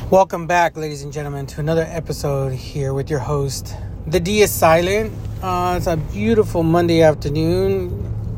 Welcome back, ladies and gentlemen, to another episode here with your host. The D is silent. It's a beautiful Monday afternoon.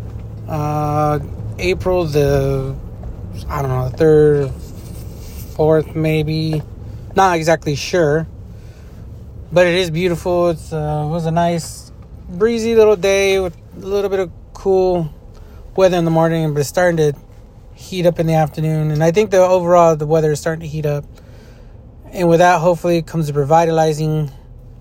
April the 3rd, 4th maybe. Not exactly sure. But it is beautiful. It was a nice, breezy little day with a little bit of cool weather in the morning, but it's starting to heat up in the afternoon. And I think the weather is starting to heat up. And with that, hopefully, comes a revitalizing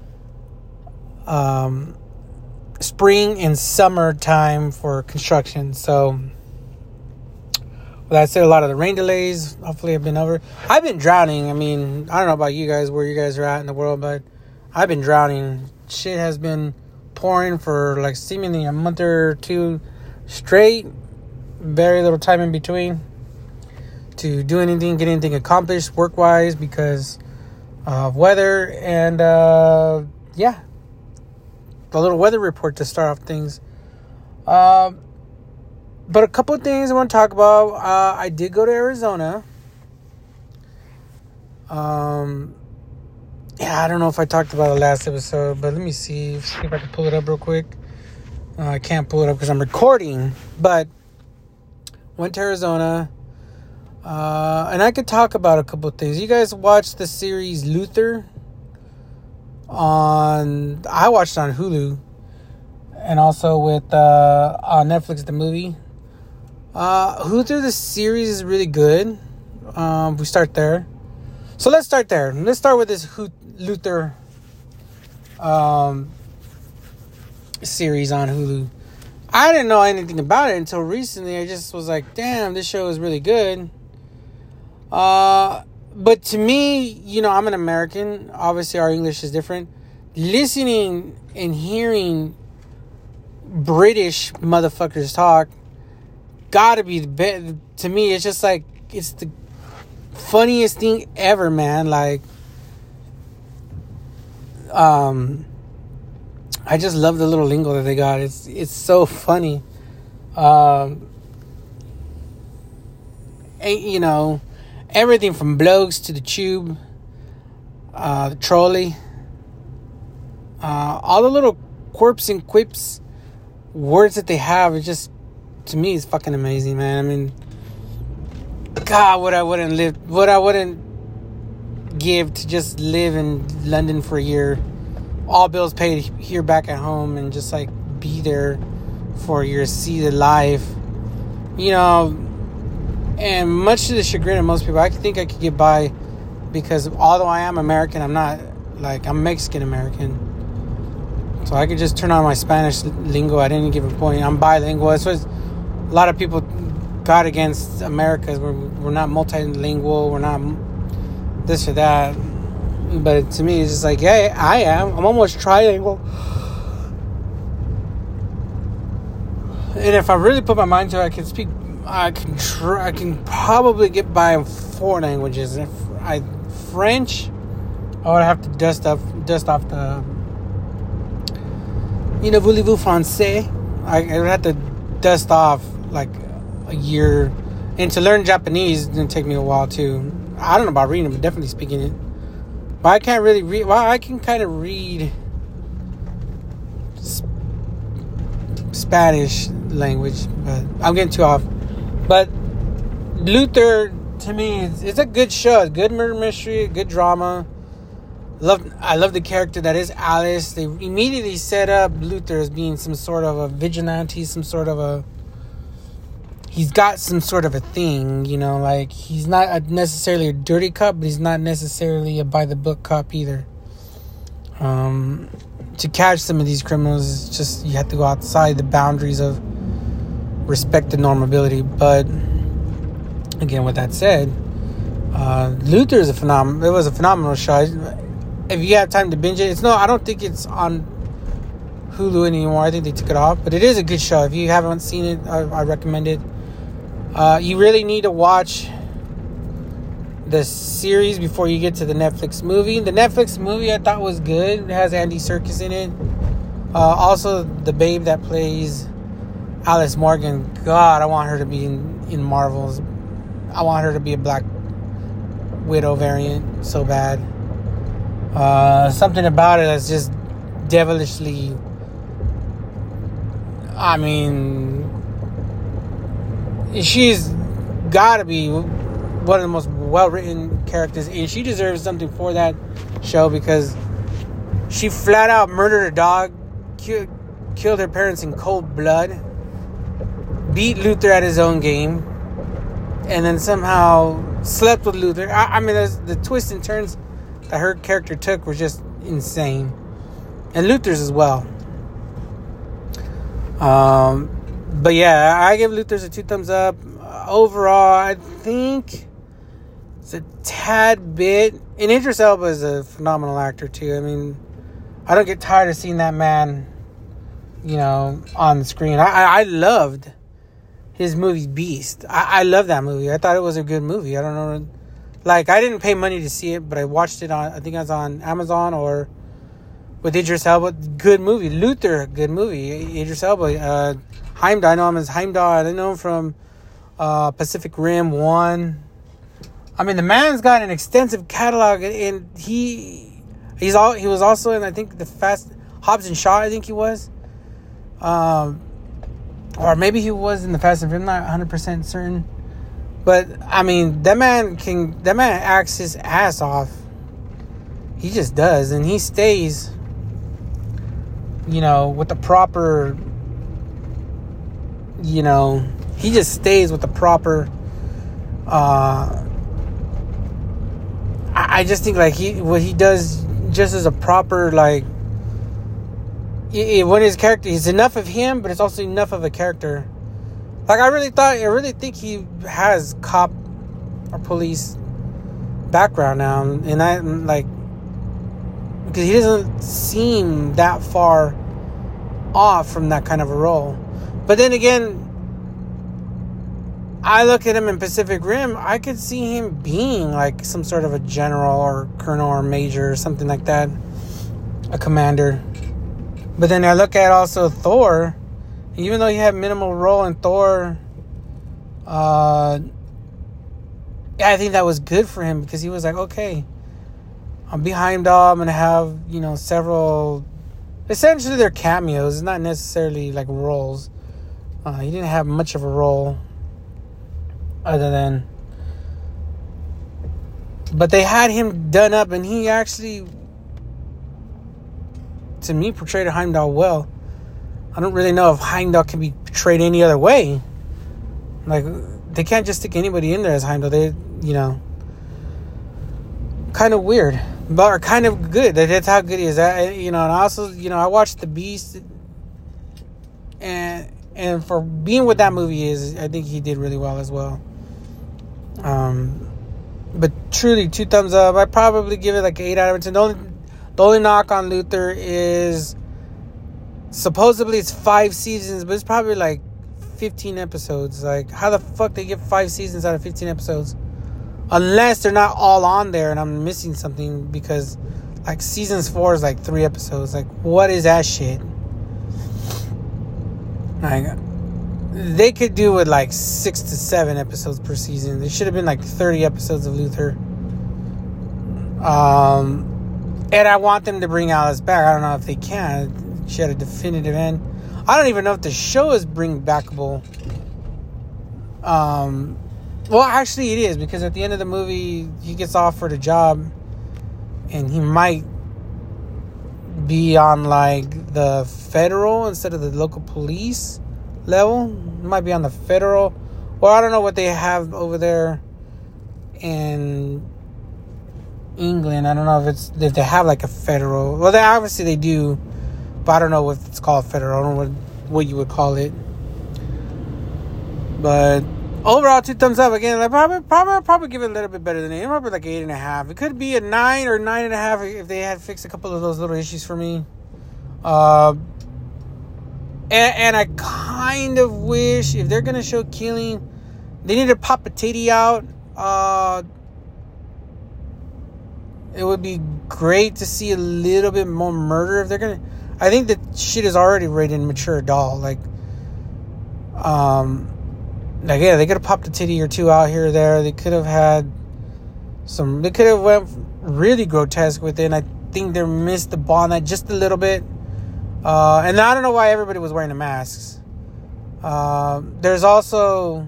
spring and summer time for construction. So, with that said, a lot of the rain delays hopefully have been over. I've been drowning. I mean, I don't know about you guys, where you guys are at in the world, but I've been drowning. Shit has been pouring for like seemingly a month or two straight. Very little time in between to do anything, get anything accomplished work-wise because of weather. And, the little weather report to start off things. But a couple of things I want to talk about. I did go to Arizona. I don't know if I talked about it last episode, but let me see if I can pull it up real quick. I can't pull it up because I'm recording, but went to Arizona. And I could talk about a couple of things. You guys watched the series Luther I watched it on Hulu and also with on Netflix, the movie. Luther, the series is really good. We start there. So let's start there. Let's start with this Luther series on Hulu. I didn't know anything about it until recently. I just was like, damn, this show is really good. But to me, I'm an American. Obviously, our English is different. Listening and hearing British motherfuckers talk gotta be the best. To me, it's just like, it's the funniest thing ever, man. Like, I just love the little lingo that they got. It's so funny. Everything from blokes to the tube, the trolley, all the little quirks and quips, words that they have, it just, to me, it's fucking amazing, man. I mean, God, what I wouldn't give to just live in London for a year, all bills paid here back at home, and just like be there for a year, see the life, And much to the chagrin of most people, I think I could get by because although I am American, I'm not, I'm Mexican-American. So I could just turn on my Spanish lingo at any given point. I'm bilingual. That's what a lot of people got against America. We're not multilingual. We're not this or that. But to me, it's just like, yeah, I am. I'm almost trilingual. And if I really put my mind to it, I can probably get by in 4 languages. French, I would have to dust off the, voulez-vous français? I would have to dust off like a year. And to learn Japanese is going to take me a while too. I don't know about reading it, but definitely speaking it. But I can't really read. Well, I can kind of read Spanish language, but I'm getting too off. But Luther, to me, it's a good show. A good murder mystery, a good drama. I love the character that is Alice. They immediately set up Luther as being some sort of a vigilante, he's got some sort of a thing, he's not necessarily a dirty cop, but he's not necessarily a by-the-book cop either. To catch some of these criminals, it's just, you have to go outside the boundaries of respect and normability. But again, with that said, Luther is it was a phenomenal show. If you have time to binge it, I don't think it's on Hulu anymore. I think they took it off, but it is a good show. If you haven't seen it, I recommend it. You really need to watch the series before you get to the Netflix movie. The Netflix movie I thought was good. It has Andy Serkis in it. Also, the babe that plays Alice Morgan. God, I want her to be in Marvels. I want her to be a black Widow variant so bad. Something about it that's just devilishly. I mean, she's got to be one of the most well-written characters, and she deserves something for that show because she flat out murdered her dog, killed her parents in cold blood, beat Luther at his own game, and then somehow slept with Luther. I mean, the twists and turns that her character took were just insane, and Luther's as well. But yeah, I give Luther's a 2 thumbs up. Overall, I think it's a tad bit. And Idris Elba is a phenomenal actor too. I mean, I don't get tired of seeing that man, on the screen. I loved his movie Beast. I love that movie. I thought it was a good movie. I don't know. Like, I didn't pay money to see it, but I watched it I think it was on Amazon or with Idris Elba. Good movie. Luther, good movie. Idris Elba. Heimdall, I know him as Heimdall. I know him from Pacific Rim 1. I mean, the man's got an extensive catalog, and he was also in, I think, the Hobbs and Shaw, I think he was. Or maybe he was in the Fast and Furious, I'm not 100% certain. But, I mean, that man acts his ass off. He just does, and he stays, with the proper, he just stays with the proper, I just think, like, what he does just as a proper, like, when his character, it's enough of him, but it's also enough of a character. Like, I really think he has cop or police background now, and I, like, because he doesn't seem that far off from that kind of a role. But then again, I look at him in Pacific Rim, I could see him being like some sort of a general or colonel or major or something like that, a commander. But then I look at also Thor, even though he had minimal role in Thor, I think that was good for him because he was like, okay, I'm behind all. I'm going to have, several, essentially they're cameos, not necessarily like roles. He didn't have much of a role other than, but they had him done up, and he actually, to me, portrayed Heimdall well. I don't really know if Heimdall can be portrayed any other way. Like, they can't just stick anybody in there as Heimdall. They, kind of weird, but kind of good. That's how good he is. And I also, I watched The Beast, and for being what that movie is, I think he did really well as well. But truly, 2 thumbs up. I'd probably give it like 8 out of 10. The only knock on Luther is supposedly it's 5 seasons, but it's probably like 15 episodes. Like, how the fuck they get 5 seasons out of 15 episodes? Unless they're not all on there and I'm missing something, because like seasons 4 is like 3 episodes. Like, what is that shit? Like, they could do with like 6 to 7 episodes per season. There should have been like 30 episodes of Luther. And I want them to bring Alice back. I don't know if they can. She had a definitive end. I don't even know if the show is bring backable. Well, actually it is, because at the end of the movie, he gets offered a job, and he might be on like the federal instead of the local police level. He might be on the federal, or I don't know what they have over there in England. I don't know if they have like a federal. Well, they do, but I don't know if it's called federal. I don't know what you would call it. But overall, 2 thumbs up. Again, I probably give it a little bit better than 8. Probably like 8.5. It could be a 9 or 9.5 if they had fixed a couple of those little issues for me. And I kind of wish, if they're gonna show killing, they need to pop a titty out. It would be great to see a little bit more murder if they're gonna. I think that shit is already rated mature adult. Like, yeah, they could have popped a titty or two out here or there. They could have had They could have went really grotesque with it, and I think they missed the ball on that just a little bit. And I don't know why everybody was wearing the masks. There's also,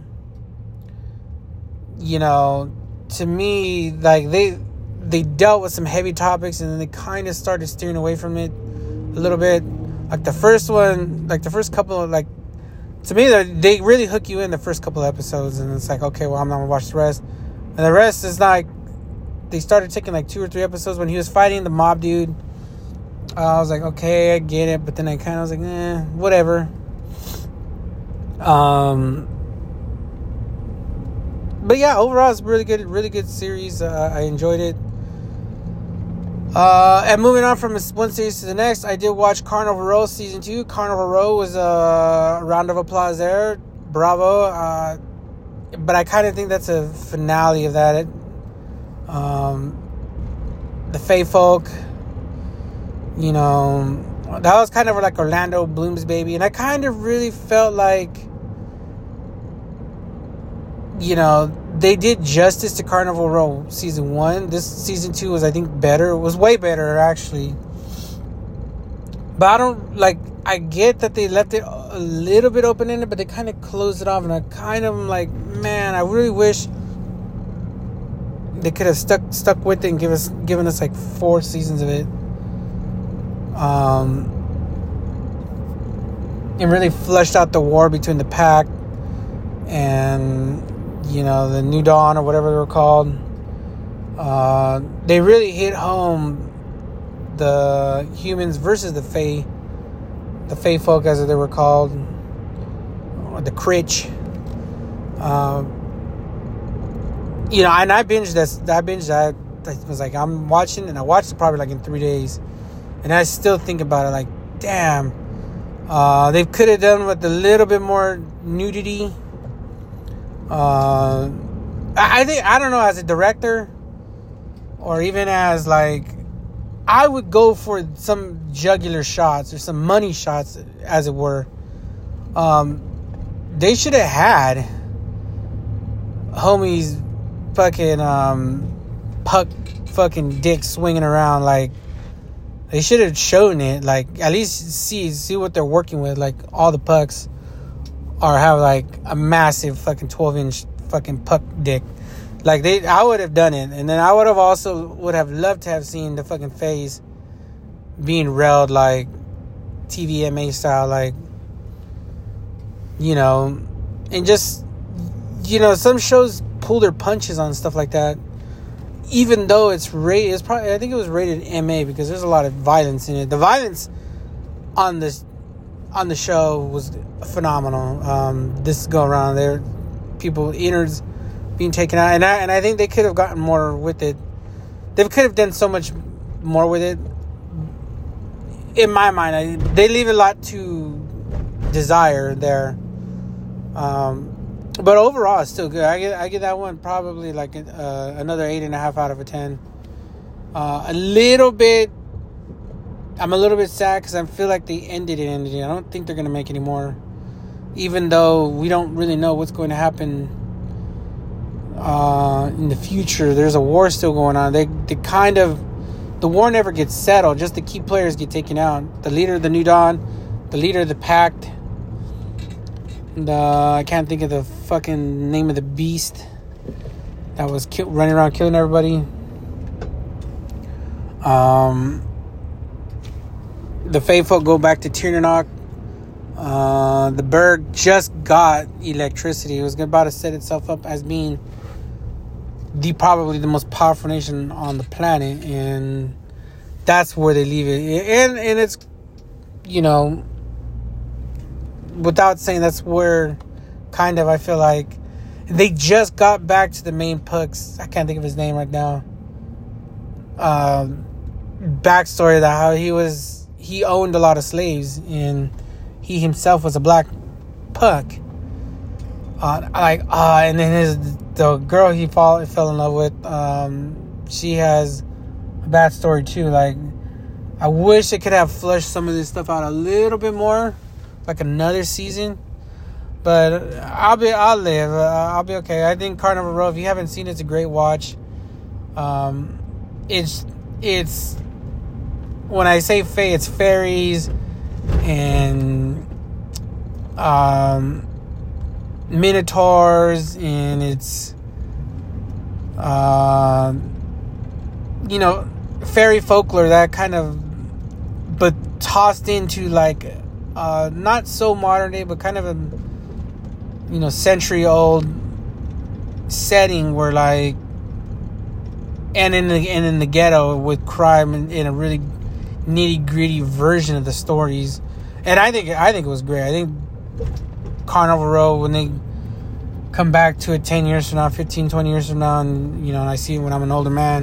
to me, like they dealt with some heavy topics, and then they kind of started steering away from it a little bit. Like the first couple of, to me, they really hook you in the first couple of episodes, and it's like, okay, well, I'm not gonna watch the rest. And the rest is like, they started taking like 2 or 3 episodes when he was fighting the mob dude. I was like, okay, I get it, but then I kind of was like, whatever. But yeah, overall, it's really good series. I enjoyed it. And moving on from one series to the next, I did watch Carnival Row Season 2. Carnival Row was a round of applause there. Bravo. But I kind of think that's a finale of that. The Fae Folk, that was kind of like Orlando Bloom's baby. And I kind of really felt like, they did justice to Carnival Row Season 1. This Season 2 was, I think, better. It was way better, actually. But I get that they left it a little bit open-ended, but they kind of closed it off. And I kind of am like, man, I really wish they could have stuck with it and given us like 4 seasons of it. And really fleshed out the war between the Pack and the New Dawn, or whatever they were called. They really hit home the humans versus the Fae Folk, as they were called, or the Critch. And I binged this. I was like, I'm watching, and I watched it probably like in 3 days, and I still think about it like, damn. They could have done with a little bit more nudity. I don't know, as a director, or even as I would go for some jugular shots or some money shots, as it were. They should have had homies fucking puck fucking dick swinging around. They should have shown it, at least see what they're working with. All the pucks have a massive fucking 12-inch fucking puck dick. I would have done it. And then I would have loved to have seen the fucking face being railed TVMA style, and just, some shows pull their punches on stuff like that, even though it's rated. I think it was rated MA, because there's a lot of violence in it. The violence on the show was phenomenal. This go around, there people innards being taken out, and I think they could have gotten more with it. They could have done so much more with it. In my mind, they leave a lot to desire there. But overall, it's still good. I get that one probably another 8.5 out of 10. I'm a little bit sad because I feel like they ended it. I don't think they're going to make any more, even though we don't really know what's going to happen in the future. There's a war still going on. The war never gets settled. Just the key players get taken out. The leader of the New Dawn, the leader of the Pact. I can't think of the fucking name of the beast that was running around killing everybody. The Fae Folk go back to Tiernock. The Berg just got electricity. It was about to set itself up as being probably the most powerful nation on the planet, and that's where they leave it. And it's, without saying, that's where kind of I feel like they just got back to the main pucks. I can't think of his name right now. Backstory that how he owned a lot of slaves, and he himself was a black puck. And then the girl he fell in love with, she has a bad story too. I wish they could have fleshed some of this stuff out a little bit more, another season. But I'll live. I'll be okay. I think Carnival Row, if you haven't seen it, it's a great watch. It's when I say fae, it's fairies and minotaurs, and it's fairy folklore, that kind of, but tossed into like not so modern day, but kind of a century old setting where like, and in the ghetto with crime in a really nitty gritty version of the stories. And I think it was great. I think Carnival Row, when they come back to it 10 years from now, 15, 20 years from now, and I see it when I'm an older man,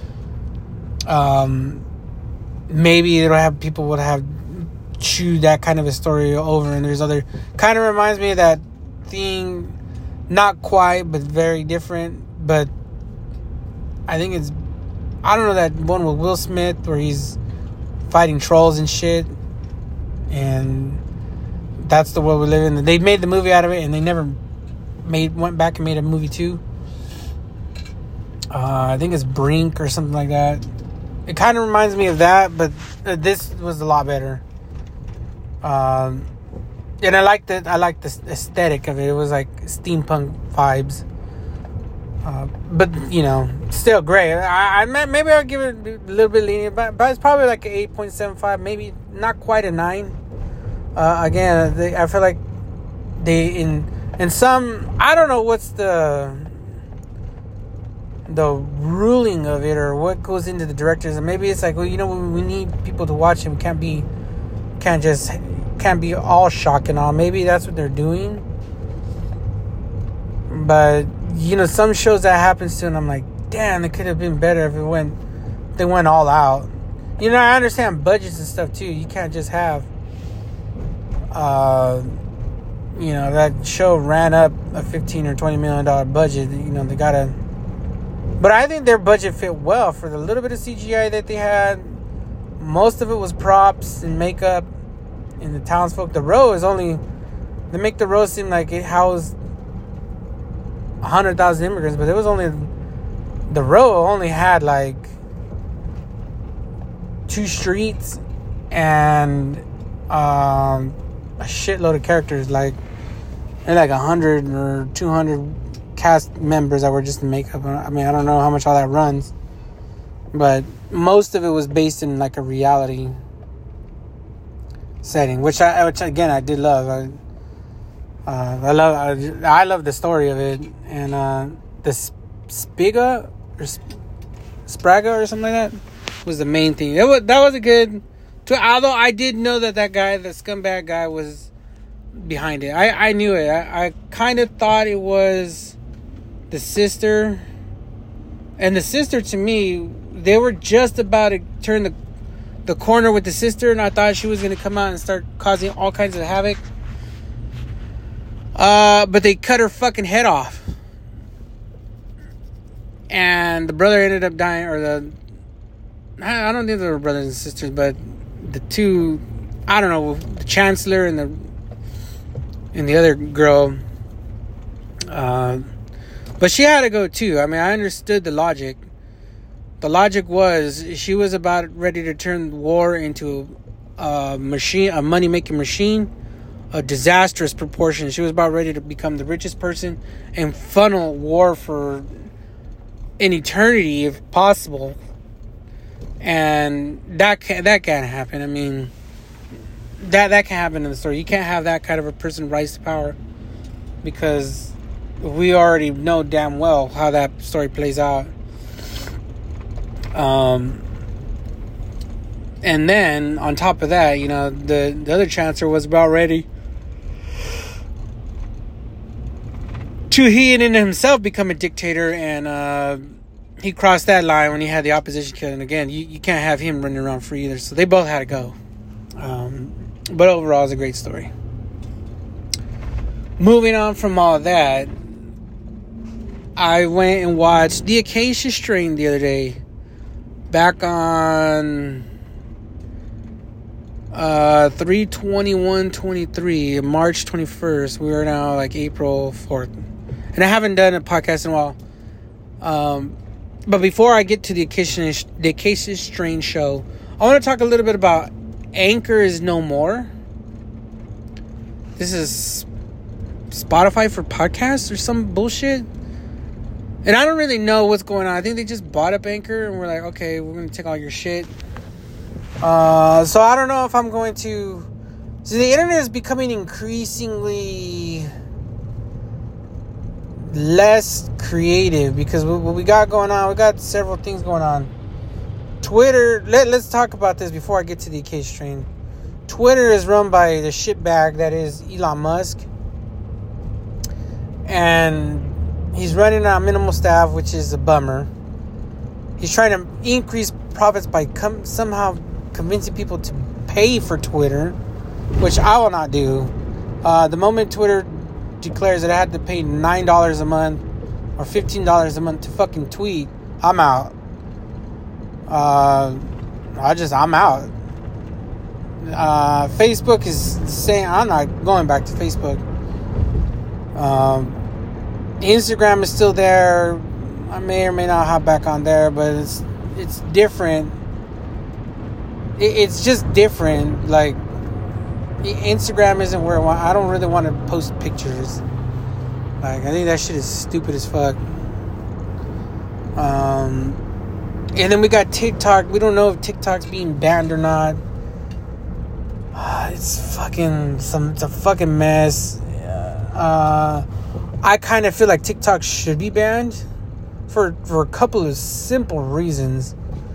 maybe it'll have, people would have chewed that kind of a story over, and there's other, kind of reminds me of that thing, not quite, but very different. But I think it's, I don't know, that one with Will Smith where he's fighting trolls and shit, and that's the world we live in. They made the movie out of it, and they never went back and made a movie too. I think it's Brink or something like that. It kind of reminds me of that, but this was a lot better. And I liked the aesthetic of it. It was like steampunk vibes. But still great. I maybe I'll give it a little bit lenient, but it's probably like an 8.75, maybe not quite a 9. Again, I feel like they in some, I don't know what's the ruling of it or what goes into the directors, and maybe it's like, well, we need people to watch him. Can't be all shock and awe. Maybe that's what they're doing. But some shows that happens to, and I'm like, damn, it could have been better if they went all out. I understand budgets and stuff too. You can't just have that show ran up a $15 or $20 million budget. They gotta, but I think their budget fit well for the little bit of CGI that they had. Most of it was props and makeup and the townsfolk. The row is only, they make the row seem like it housed 100,000 immigrants, but it was only, the row only had like 2 streets and a shitload of characters, like 100 or 200 cast members that were just in makeup. I mean, I don't know how much all that runs, but most of it was based in like a reality setting, which again I did love. I love the story of it, and the Spiga or Spraga or something like that was the main thing. That was a good. Although I did know that guy, the scumbag guy, was behind it. I knew it. I kind of thought it was the sister, and the sister, to me, they were just about to turn the corner with the sister, and I thought she was going to come out and start causing all kinds of havoc. But they cut her fucking head off. And the brother ended up dying, or I don't think they were brothers and sisters, but the two, I don't know, the Chancellor and the other girl, but she had to go too. I mean, I understood the logic. The logic was she was about ready to turn war into a money-making machine, a disastrous proportion. She was about ready to become the richest person and funnel war for an eternity if possible. And that can't happen. I mean, that can't happen in the story. You can't have that kind of a person rise to power, because we already know damn well how that story plays out. And then on top of that, the other Chancellor was about ready to he and in himself become a dictator, and he crossed that line when he had the opposition killed. And again, you can't have him running around free either. So they both had to go. But overall, it's a great story. Moving on from all that, I went and watched The Acacia Strain the other day. Back on 3/21/23, March 21st. We are now like April 4th. And I haven't done a podcast in a while. But before I get to the Acacia Strain show, I want to talk a little bit about Anchor is no more. This is Spotify for podcasts or some bullshit. And I don't really know what's going on. I think they just bought up Anchor and we're like, okay, we're going to take all your shit. So I don't know if I'm going to... So the internet is becoming increasingly less creative because what we got going on, we got several things going on. Twitter, let's talk about this before I get to the Acacia Strain. Twitter is run by the shitbag that is Elon Musk. And he's running on minimal staff, which is a bummer. He's trying to increase profits by somehow convincing people to pay for Twitter, which I will not do. The moment Twitter declares that I had to pay $9 a month or $15 a month to fucking tweet, I'm out. I'm out. Facebook is saying I'm not going back to Facebook. Instagram is still there. I may or may not hop back on there, but it's different. It's just different. Like, Instagram isn't where I don't really want to post pictures. Like, I think that shit is stupid as fuck. And then we got TikTok. We don't know if TikTok's being banned or not. It's a fucking mess. I kind of feel like TikTok should be banned for a couple of simple reasons.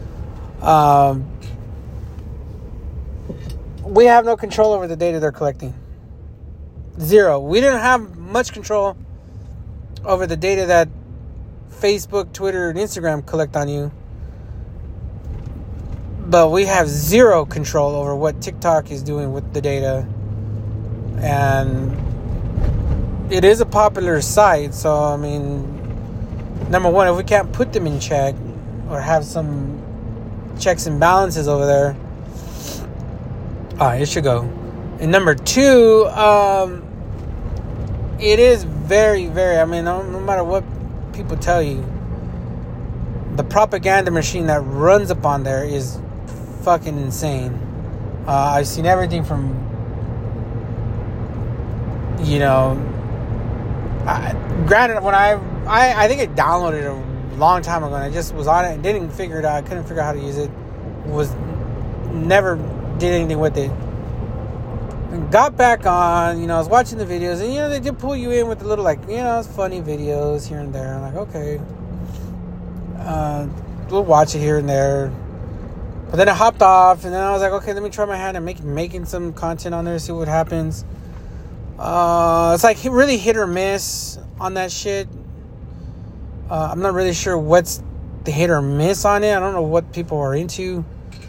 We have no control over the data they're collecting. Zero. We didn't have much control over the data that Facebook, Twitter, and Instagram collect on you. But we have zero control over what TikTok is doing with the data. And it is a popular site. So, I mean, number one, if we can't put them in check or have some checks and balances over there, it should go. And number two, it is very, very, I mean, no matter what people tell you, the propaganda machine that runs upon there is fucking insane. I've seen everything from, granted, when I think I downloaded it a long time ago and I just was on it and didn't figure it out. I couldn't figure out how to use it. Never did anything with it. And got back on, I was watching the videos and, they did pull you in with a little, it's funny videos here and there. I'm like, okay. We'll watch it here and there. But then I hopped off and then I was like, okay, let me try my hand at making some content on there, see what happens. It's like really hit or miss on that shit. I'm not really sure what's the hit or miss on it. I don't know what people are into.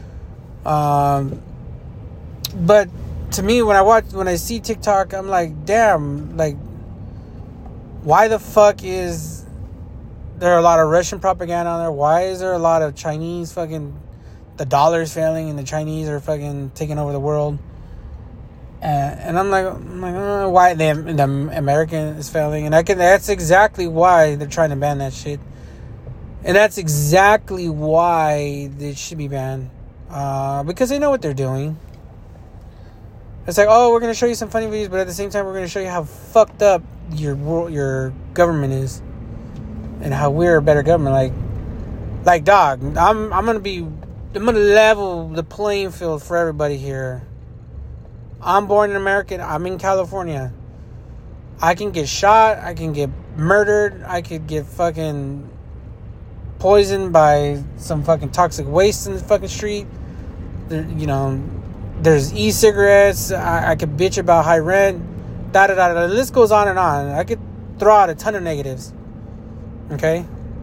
But to me, when I see TikTok, I'm like, damn, like, why the fuck is there a lot of Russian propaganda on there? Why is there a lot of Chinese fucking, the dollar's failing and the Chinese are fucking taking over the world? And I'm like, why the American is failing? And that's exactly why they're trying to ban that shit. And that's exactly why it should be banned. Because they know what they're doing. It's like, oh, we're going to show you some funny videos, but at the same time, we're going to show you how fucked up your government is. And how we're a better government. Like dog, I'm going to level the playing field for everybody here. I'm born in America. I'm in California. I can get shot. I can get murdered. I could get fucking poisoned by some fucking toxic waste in the fucking street. There's e-cigarettes. I could bitch about high rent. The list goes on and on. I could throw out a ton of negatives. Okay?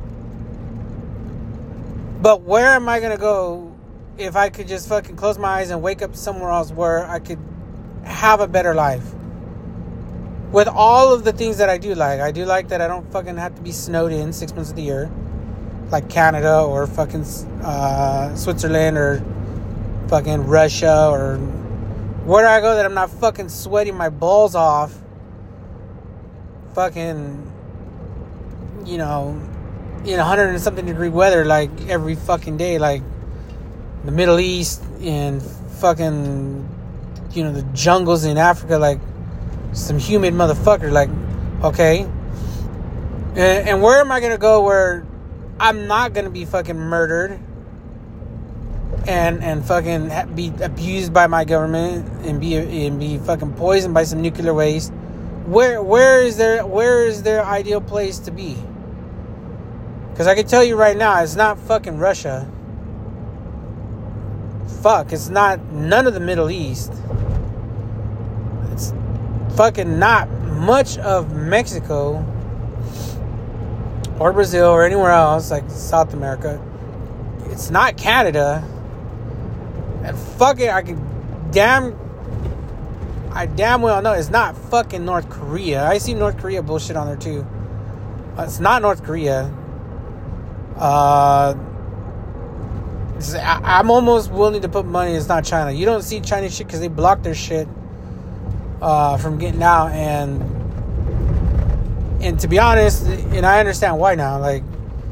But where am I going to go if I could just fucking close my eyes and wake up somewhere else where I could have a better life? With all of the things that I do like. I do like that I don't fucking have to be snowed in 6 months of the year. Like Canada or fucking Switzerland or fucking Russia or where I go that I'm not fucking sweating my balls off. Fucking, in 100 and something degree weather like every fucking day, like the Middle East and fucking, the jungles in Africa, like some humid motherfucker. Like, okay, and where am I gonna go where I'm not gonna be fucking murdered and fucking be abused by my government and be fucking poisoned by some nuclear waste? Where is their ideal place to be? Because I can tell you right now, it's not fucking Russia. Fuck, it's not none of the Middle East. It's fucking not much of Mexico or Brazil or anywhere else like South America. It's not Canada. And fuck it, I damn well know it's not fucking North Korea. I see North Korea bullshit on there too. It's not North Korea. I'm almost willing to put money it's not China. You don't see Chinese shit because they block their shit from getting out, and to be honest, and I understand why now, like,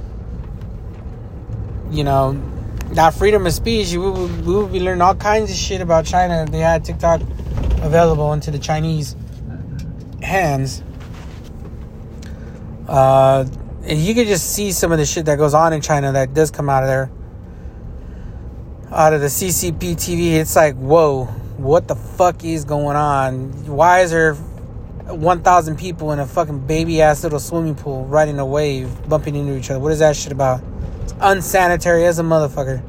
that freedom of speech, we would be learning all kinds of shit about China if they had TikTok available into the Chinese hands. And you could just see some of the shit that goes on in China that does come out of there. Out of the CCP TV, it's like, whoa, what the fuck is going on? Why is there 1,000 people in a fucking baby-ass little swimming pool riding a wave, bumping into each other? What is that shit about? It's unsanitary as a motherfucker.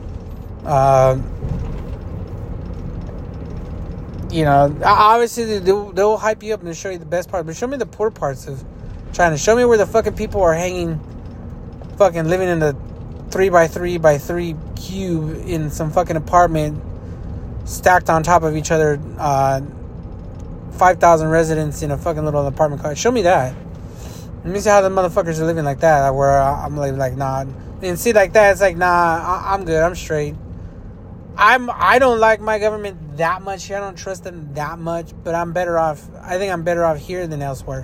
Obviously they'll hype you up and show you the best part, but show me the poor parts of China. Show me where the fucking people are hanging, fucking living in the 3x3x3 cube in some fucking apartment stacked on top of each other, 5,000 residents in a fucking little apartment car. Show me that. Let me see how the motherfuckers are living like that, where I'm like, nah. And see, like that, it's like, nah, I'm good, I'm straight. I don't like my government that much. I don't trust them that much, but I'm better off. I think I'm better off here than elsewhere.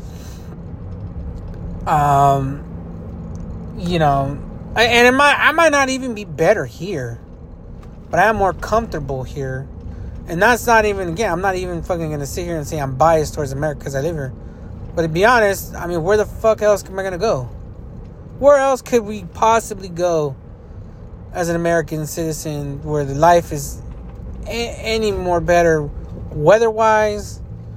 And I might not even be better here, but I am more comfortable here. And that's not even, again, I'm not even fucking going to sit here and say I'm biased towards America because I live here. But to be honest, I mean, where the fuck else am I going to go? Where else could we possibly go as an American citizen where the life is any more better weather-wise,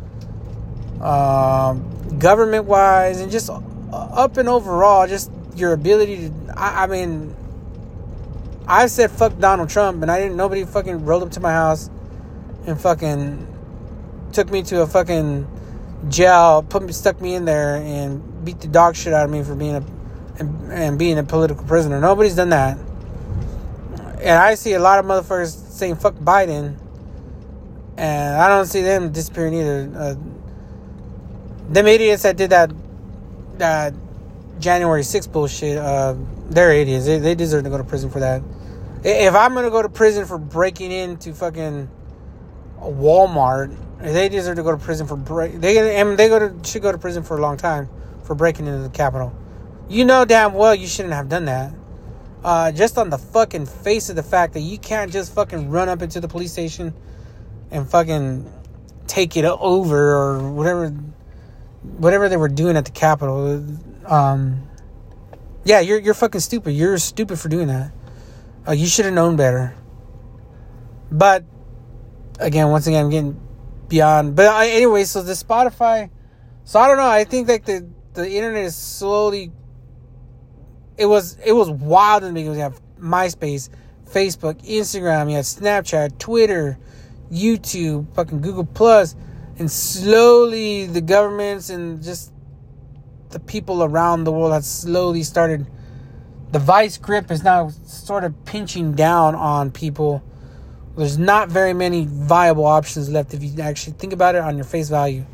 government-wise, and just up and overall, just your ability to... I mean, I said fuck Donald Trump, and nobody fucking rolled up to my house and fucking took me to a fucking jail, stuck me in there, and beat the dog shit out of me for being a political prisoner. Nobody's done that. And I see a lot of motherfuckers saying fuck Biden, and I don't see them disappearing either. Them idiots that did that January 6th bullshit, they're idiots. They deserve to go to prison for that. If I'm gonna go to prison for breaking into fucking Walmart, they deserve to go to prison for should go to prison for a long time for breaking into the Capitol. You know damn well you shouldn't have done that. Just on the fucking face of the fact that you can't just fucking run up into the police station and fucking take it over or whatever they were doing at the Capitol. Yeah, you're fucking stupid. You're stupid for doing that. You should have known better. But again, once again, I'm getting beyond. But anyway, so the Spotify. So I don't know. I think that the internet is slowly. It was wild in the beginning. You have MySpace, Facebook, Instagram, you had Snapchat, Twitter, YouTube, fucking Google Plus, and slowly the governments and just the people around the world have slowly started. The vice grip is now sort of pinching down on people. There's not very many viable options left if you actually think about it on your face value.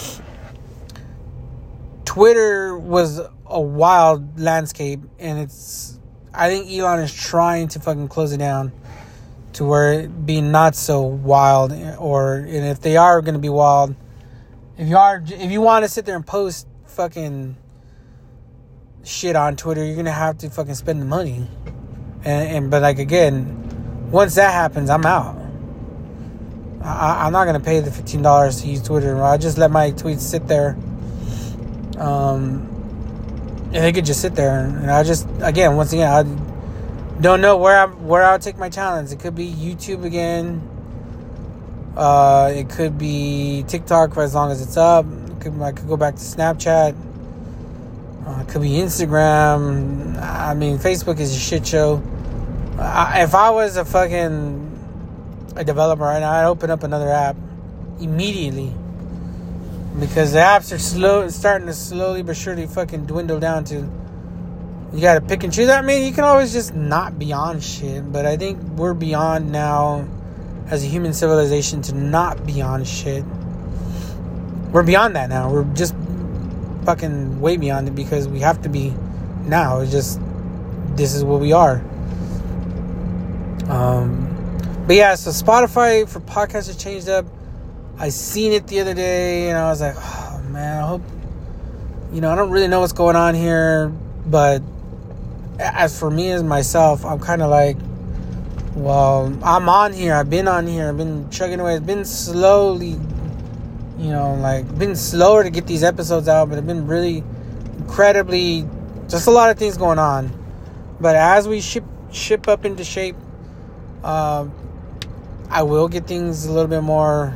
Twitter was a wild landscape, and I think Elon is trying to fucking close it down to where it be not so wild, and if they are going to be wild, if you want to sit there and post fucking shit on Twitter, you're gonna have to fucking spend the money. But like, again, once that happens, I'm out. I'm not gonna pay the $15 to use Twitter. I just let my tweets sit there. And they could just sit there, and I just, again, once again, I don't know where I'll take my talents. It could be YouTube again. It could be TikTok for as long as it's up. I could go back to Snapchat. It could be Instagram. I mean, Facebook is a shit show. If I was a developer right now, I'd open up another app immediately. Because the apps are starting to slowly but surely fucking dwindle down to, you gotta pick and choose. I mean, you can always just not be on shit, but I think we're beyond now as a human civilization to not be on shit. We're beyond that now. We're just fucking way beyond it because we have to be now. It's just, this is what we are. But yeah, so Spotify for podcasts has changed up. I seen it the other day, and I was like, oh, man, I hope... I don't really know what's going on here, but as for me as myself, I'm kind of like, well, I'm on here. I've been on here. I've been chugging away. It's been slowly, been slower to get these episodes out, but it's been really incredibly... just a lot of things going on. But as we ship up into shape, I will get things a little bit more...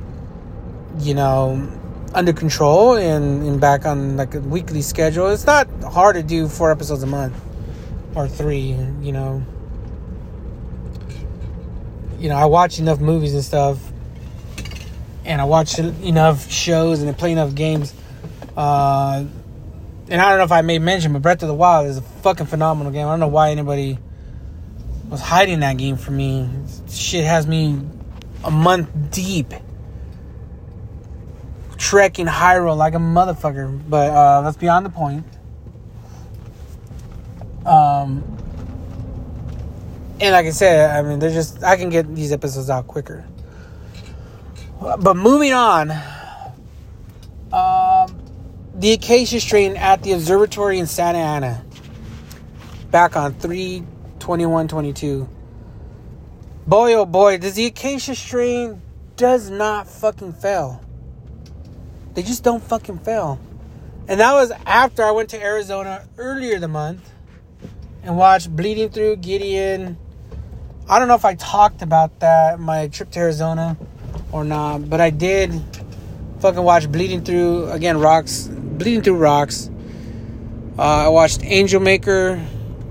under control and back on like a weekly schedule. It's not hard to do 4 episodes a month or 3, I watch enough movies and stuff, and I watch enough shows and I play enough games. And I don't know if I made mention, but Breath of the Wild is a fucking phenomenal game. I don't know why anybody was hiding that game from me. Shit has me a month deep. Trekking Hyrule like a motherfucker, but that's beyond the point. And like I said, I mean, I can get these episodes out quicker. But moving on, the acacia strain at the observatory in Santa Ana, back on 3/21/22. Boy, oh boy, does the acacia strain does not fucking fail. They just don't fucking fail. And that was after I went to Arizona earlier the month and watched Bleeding Through, Gideon. I don't know if I talked about that, my trip to Arizona or not, but I did fucking watch Bleeding Through, again, Bleeding Through Rocks. I watched Angel Maker,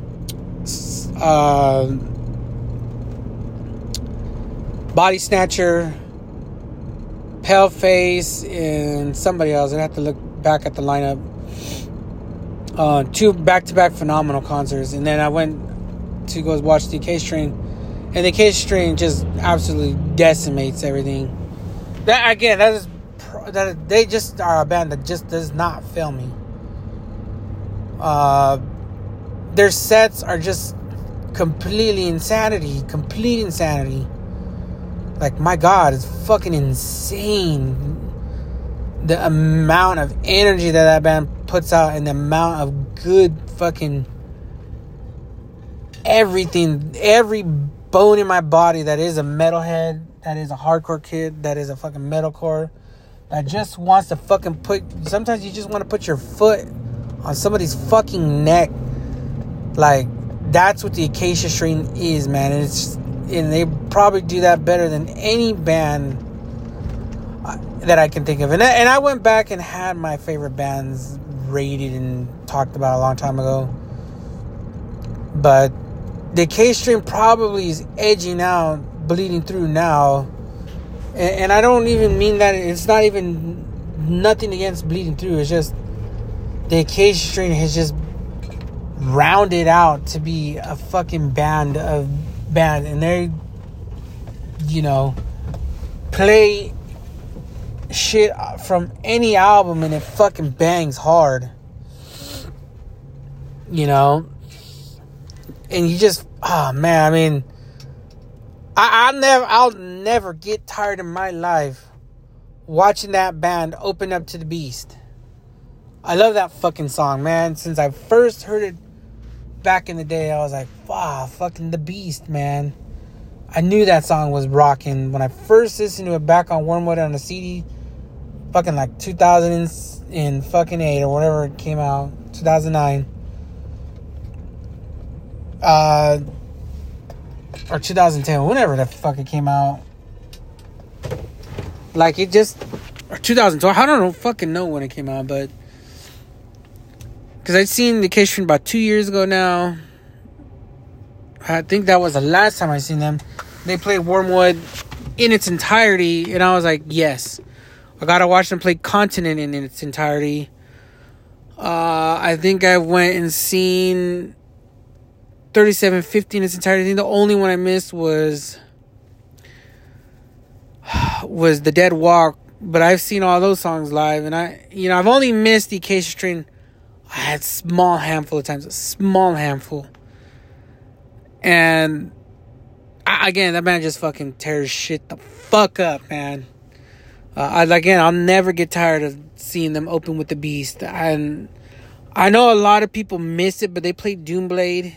Body Snatcher, Paleface, and somebody else. I'd have to look back at the lineup. 2 back-to-back phenomenal concerts, and then I went to go watch the Acacia Strain, and the Acacia Strain just absolutely decimates everything. They just are a band that just does not fail me. Their sets are just complete insanity. Like, my God, it's fucking insane. The amount of energy that band puts out and the amount of good fucking everything, every bone in my body that is a metalhead, that is a hardcore kid, that is a fucking metalcore, that just wants to fucking sometimes you just want to put your foot on somebody's fucking neck. Like, that's what the Acacia Strain is, man. And they probably do that better than any band that I can think of. And I went back and had my favorite bands rated and talked about a long time ago. But the Acacia Strain probably is edging out Bleeding Through now. And I don't even mean that. It's not even nothing against Bleeding Through. It's just the Acacia Strain has just rounded out to be a fucking band, and they, play shit from any album and it fucking bangs hard, and you just, oh man, I mean, I'll never get tired in my life watching that band open up to the Beast. I love that fucking song, man. Since I first heard it back in the day, I was like, wow, fucking The Beast, man. I knew that song was rocking. When I first listened to it back on Wormwood on a CD, fucking like 2008 or whatever it came out, 2009. Or 2010, whenever the fuck it came out. Like, it just... Or 2012, I don't know, fucking know when it came out, but... Because I'd seen the K-String about 2 years ago now. I think that was the last time I seen them. They played Wormwood in its entirety, and I was like, yes. I gotta watch them play Continent in its entirety. I think I went and seen 3750 in its entirety. I think the only one I missed was The Dead Walk. But I've seen all those songs live, and I've only missed the Acacia Strain. I had a small handful of times, and again, that band just fucking tears shit the fuck up, man. I'll never get tired of seeing them open with The Beast. And I know a lot of people miss it, but they played Doomblade,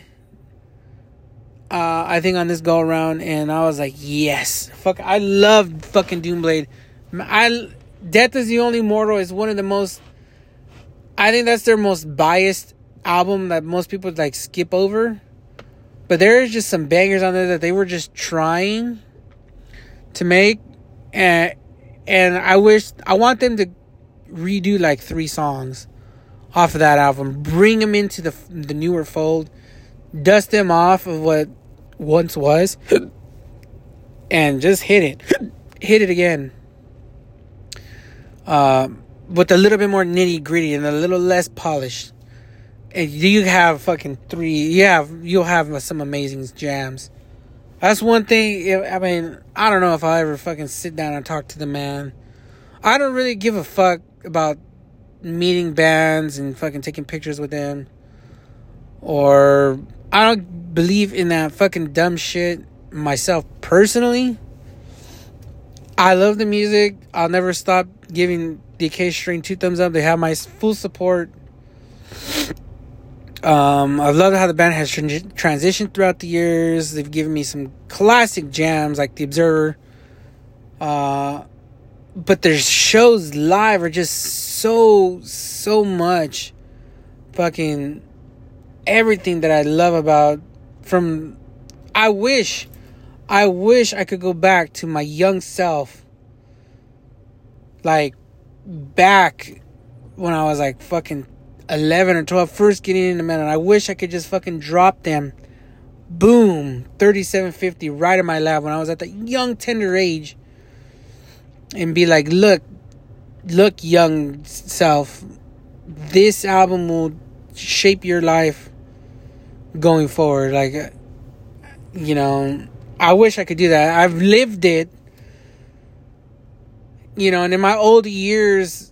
I think, on this go around, and I was like, yes, fuck, I love fucking Doomblade. Death is the Only Mortal is one of the most, I think that's their most biased album that most people like skip over. But there's just some bangers on there that they were just trying to make, and I want them to redo like 3 songs off of that album, bring them into the newer fold, dust them off of what once was, and just hit it again. With a little bit more nitty gritty and a little less polished. And you have fucking 3. You'll have some amazing jams. That's one thing. I mean, I don't know if I'll ever fucking sit down and talk to the man. I don't really give a fuck about meeting bands and fucking taking pictures with them. Or I don't believe in that fucking dumb shit myself personally. I love the music. I'll never stop giving the Acacia Strain 2 thumbs up. They have my full support. I've loved how the band has transitioned throughout the years. They've given me some classic jams like The Observer. But their shows live are just so much fucking everything that I love about from... I wish I could go back to my young self. Like, back when I was like fucking 11 or 12, first getting into metal. I wish I could just fucking drop them, boom, 3750 right in my lap when I was at that young tender age, and be like, look young self, this album will shape your life going forward. Like, I wish I could do that. I've lived it, and in my older years,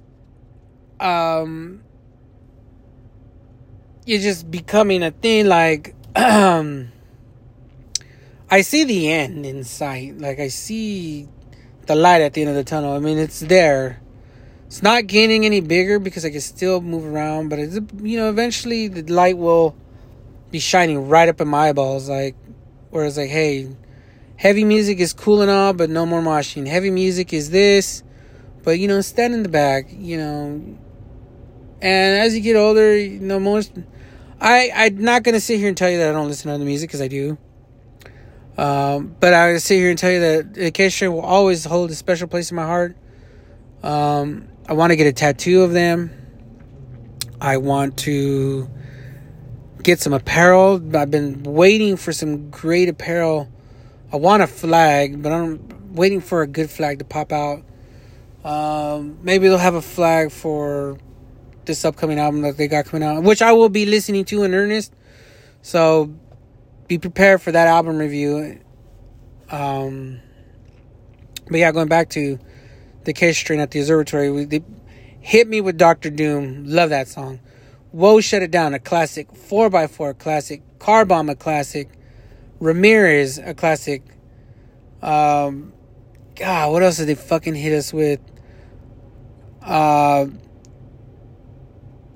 it's just becoming a thing. Like, I see the end in sight. Like, I see the light at the end of the tunnel. I mean, it's there. It's not getting any bigger because I can still move around, but it's, eventually the light will be shining right up in my eyeballs. Like, where it's like, hey, heavy music is cool and all, but no more moshing. Heavy music is this, but stand in the back, And as you get older, I'm not gonna sit here and tell you that I don't listen to other music, because I do. But I would sit here and tell you that Acacia Strain will always hold a special place in my heart. I want to get a tattoo of them. I want to get some apparel. I've been waiting for some great apparel. I want a flag, but I'm waiting for a good flag to pop out. Maybe they'll have a flag for this upcoming album that they got coming out, which I will be listening to in earnest. So be prepared for that album review. But yeah, going back to the Acacia Strain at the Observatory, they hit me with Dr. Doom. Love that song. Whoa, Shut It Down, a classic. 4x4, a classic. Car Bomb, a classic. Ramirez, a classic. God, what else did they fucking hit us with?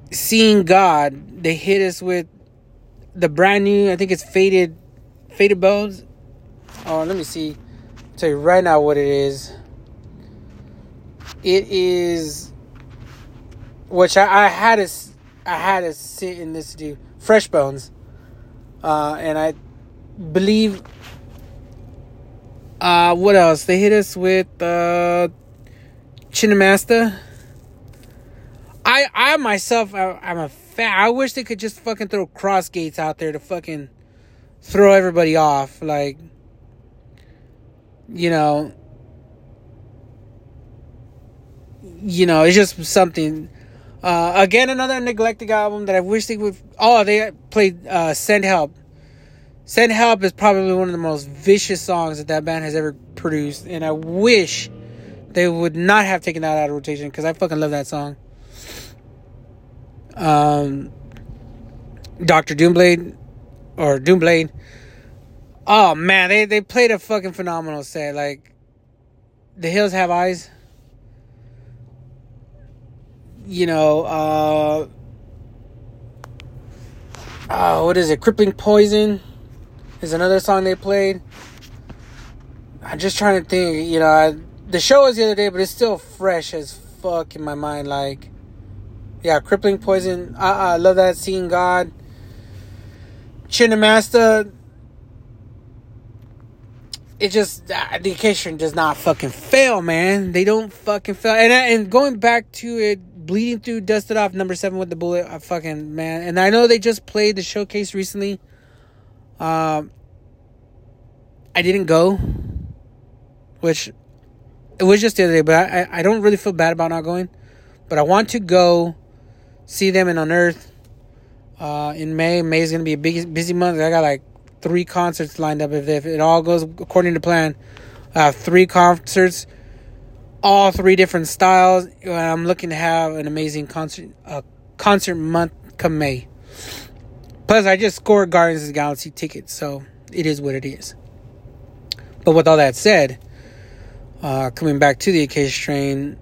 Seeing God, they hit us with the brand new, I think it's Faded Bones. Oh, let me see. I'll tell you right now what it is. It is, which I had to sit and listen to, Fresh Bones. And I believe, what else? They hit us with Chinamasta. I myself, I'm a fan. I wish they could just fucking throw cross gates out there to fucking throw everybody off. Like, you know, it's just something. Again, another neglected album that I wish they would. Oh, they played Send Help. Send Help is probably one of the most vicious songs that band has ever produced. And I wish they would not have taken that out of rotation, because I fucking love that song. Dr. Doomblade. Or Doomblade. Oh, man. They played a fucking phenomenal set. Like, The Hills Have Eyes. What is it? Crippling Poison is another song they played. I'm just trying to think. The show was the other day, but it's still fresh as fuck in my mind. Like, yeah, Crippling Poison. I love that. Seeing God. Chinamasta. It just, the occasion does not fucking fail, man. They don't fucking fail. And going back to it, Bleeding Through, Dusted Off, number 7 with the Bullet. I fucking, man. And I know they just played the showcase recently. I didn't go, which it was just the other day, but I don't really feel bad about not going. But I want to go see them in Unearth in May. May is going to be a busy month. I got like 3 concerts lined up. If it all goes according to plan, I have 3 concerts, all 3 different styles. I'm looking to have an amazing concert month come May. Plus, I just scored Guardians of the Galaxy tickets, so it is what it is. But with all that said, coming back to the Acacia Strain,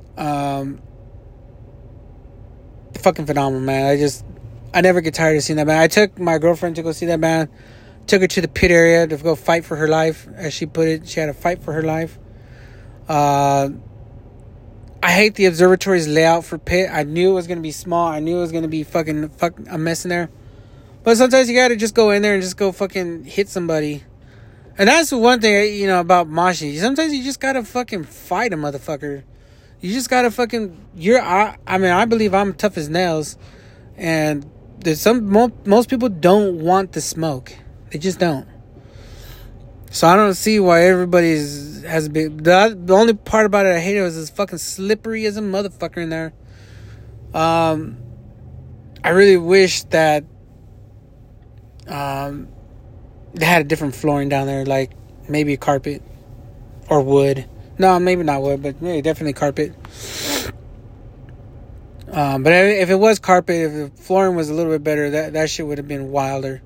fucking phenomenal, man. I never get tired of seeing that band. I took my girlfriend to go see that band. Took her to the pit area to go fight for her life, as she put it. She had to fight for her life. I hate the observatory's layout for pit. I knew it was going to be small. I knew it was going to be fucking a mess in there. But sometimes you got to just go in there and just go fucking hit somebody. And that's the one thing, about moshing. Sometimes you just got to fucking fight a motherfucker. You just got to fucking... I believe I'm tough as nails. And there's most people don't want the smoke. They just don't. So I don't see why everybody has a big... The only part about it I hate it was it's fucking slippery as a motherfucker in there. I really wish that they had a different flooring down there, like maybe carpet or wood. No, maybe not wood, but maybe definitely carpet. But if it was carpet, if the flooring was a little bit better, that shit would have been wilder.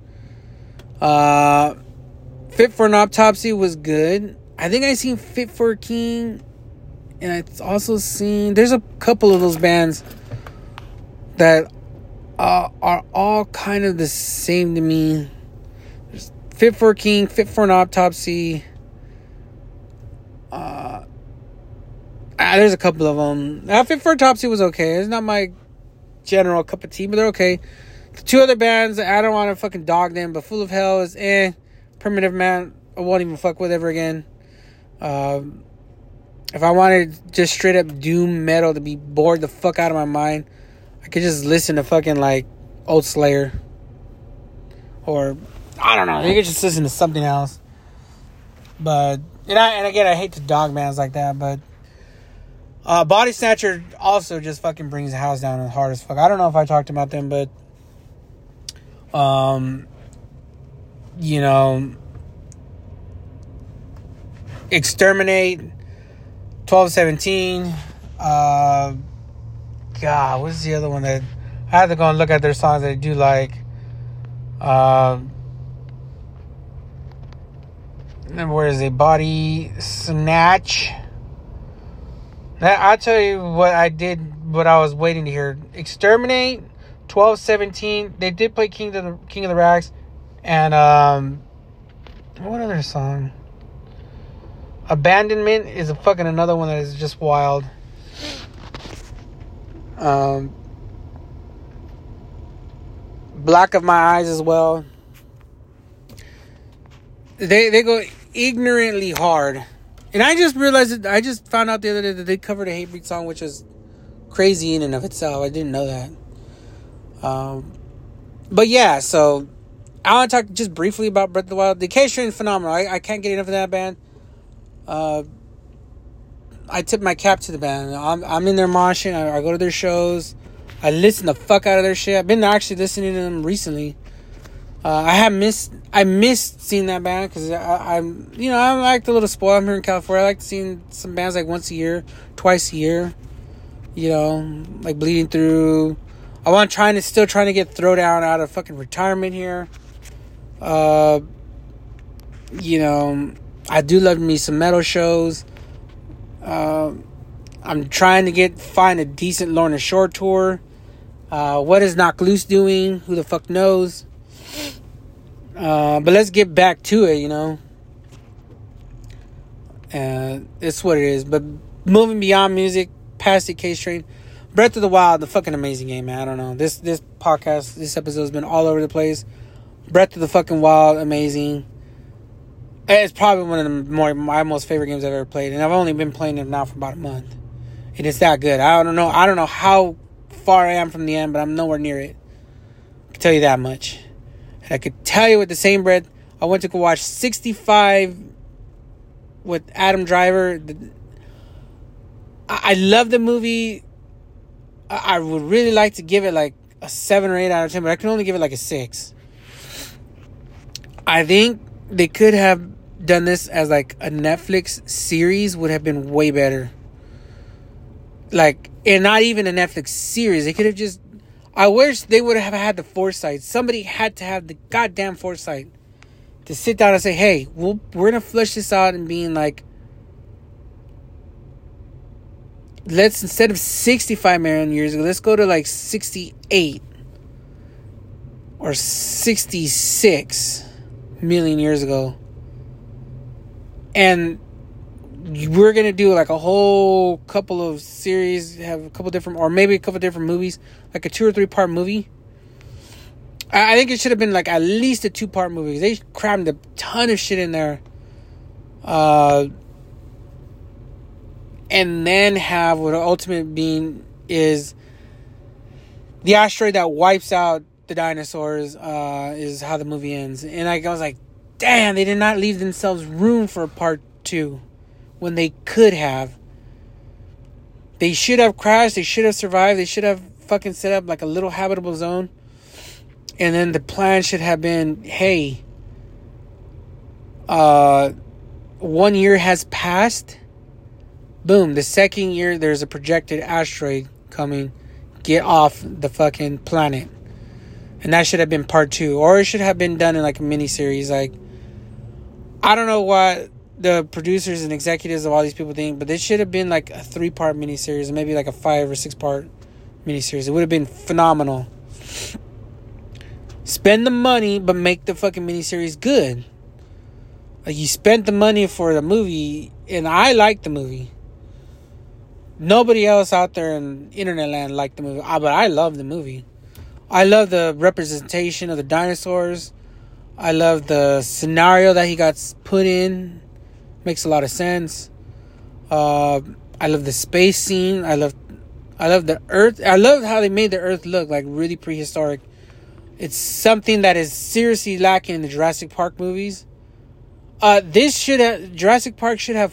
Fit for an Autopsy was good. I think I seen Fit for a King, and I also seen... There's a couple of those bands that are all kind of the same to me. There's Fit for a King, Fit for an Autopsy. There's a couple of them. Fit for Autopsy was okay. It's not my general cup of tea, but they're okay. The 2 other bands, I don't want to fucking dog them, but Full of Hell is Primitive Man, I won't even fuck with ever again. If I wanted just straight up doom metal to be bored the fuck out of my mind, I could just listen to fucking like Old Slayer. Or, I don't know, you could just listen to something else. But, and again, I hate to dog bands like that, but Body Snatcher also just fucking brings the house down hard as fuck. I don't know if I talked about them, but Exterminate, 1217. God, what's the other one that I have to go and look at their songs that I do like? And where is it? Body Snatch. I'll tell you what I did, what I was waiting to hear. Exterminate, 12:17. They did play King of the Rags. And what other song? Abandonment is a fucking another one that is just wild. Black of My Eyes as well. They go ignorantly hard. And I just realized I just found out the other day that they covered a Hatebreed song, which is crazy in and of itself. I didn't know that. But yeah, so I want to talk just briefly about Breath of the Wild. The K-Train is phenomenal. I can't get enough of that band. I tip my cap to the band. I'm in their moshing. I go to their shows. I listen the fuck out of their shit. I've been actually listening to them recently. I missed seeing that band because I'm like a little spoiled. I'm here in California. I like seeing some bands like once a year, twice a year. Like Bleeding Through. Still trying to get Throwdown out of fucking retirement here. I do love me some metal shows. I'm trying to find a decent Lorna Shore tour. What is Knocked Loose doing? Who the fuck knows? But let's get back to it, it's what it is. But moving beyond music, past the K-Train, Breath of the Wild, the fucking amazing game, man. I don't know. This podcast, this episode has been all over the place. Breath of the fucking Wild, amazing. It's probably one of my most favorite games I've ever played, and I've only been playing it now for about a month, and it's that good. I don't know how far I am from the end, but I'm nowhere near it. I can tell you that much. And I could tell you with the same breath, I went to go watch 65 with Adam Driver. I love the movie. I would really like to give it like a 7 or 8 out of 10, but I can only give it like a 6. I think they could have done this as like a Netflix series, would have been way better. And not even a Netflix series. They could have just... I wish they would have had the foresight. Somebody had to have the goddamn foresight to sit down and say, hey, we're going to flesh this out and being like, let's, instead of 65 million years ago, let's go to like 68 or 66 million years ago. And we're going to do like a whole couple of series, have a couple different, or maybe a couple different movies, like a 2 or 3 part movie. I think it should have been like at least a 2-part movie. They crammed a ton of shit in there. And then have what ultimate being is the asteroid that wipes out the dinosaurs, is how the movie ends. And I was like, damn, they did not leave themselves room for a part 2 when they could have. They should have crashed. They should have survived. They should have fucking set up like a little habitable zone. And then the plan should have been, hey, 1 year has passed. Boom, the second year there's a projected asteroid coming. Get off the fucking planet. And that should have been part 2. Or it should have been done in like a miniseries. Like, I don't know what the producers and executives of all these people think, but this should have been like a 3-part miniseries, or maybe like a 5 or 6-part miniseries. It would have been phenomenal. Spend the money, but make the fucking miniseries good. Like, you spent the money for the movie, and I liked the movie. Nobody else out there in internet land liked the movie, but I love the movie. I love the representation of the dinosaurs. I love the scenario that he got put in. Makes a lot of sense. I love the space scene. I love the Earth. I love how they made the Earth look like really prehistoric. It's something that is seriously lacking in the Jurassic Park movies. Jurassic Park should have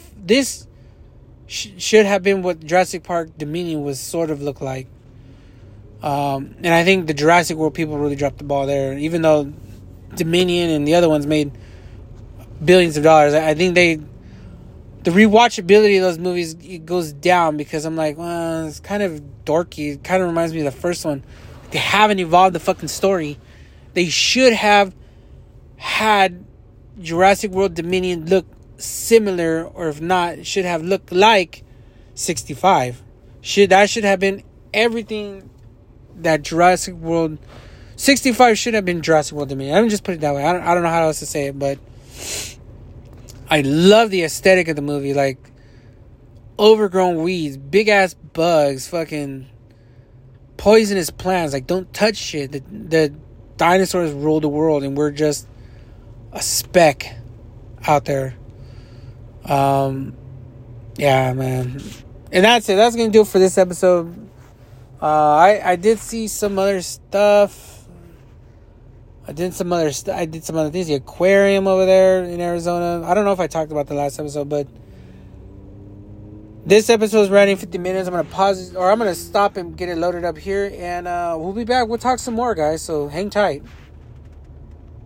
been what Jurassic Park Dominion was sort of look like. And I think the Jurassic World people really dropped the ball there. Even though Dominion and the other ones made billions of dollars, I think the rewatchability of those movies, it goes down because I'm like, well, it's kind of dorky. It kind of reminds me of the first one. They haven't evolved the fucking story. They should have had Jurassic World Dominion look similar, or if not, should have looked like 65. That should have been everything that Jurassic World 65 should have been Jurassic World to me. I would just put it that way. I don't know how else to say it, but I love the aesthetic of the movie. Like, overgrown weeds, big ass bugs, fucking poisonous plants. Like, don't touch shit. The dinosaurs rule the world, and we're just a speck out there. Yeah, man. And that's it. That's gonna do it for this episode. I did see some other stuff. I did some other things. The aquarium over there in Arizona. I don't know if I talked about the last episode, but this episode is running 50 minutes. I'm going to pause it, or I'm going to stop and get it loaded up here. And we'll be back. We'll talk some more, guys. So hang tight.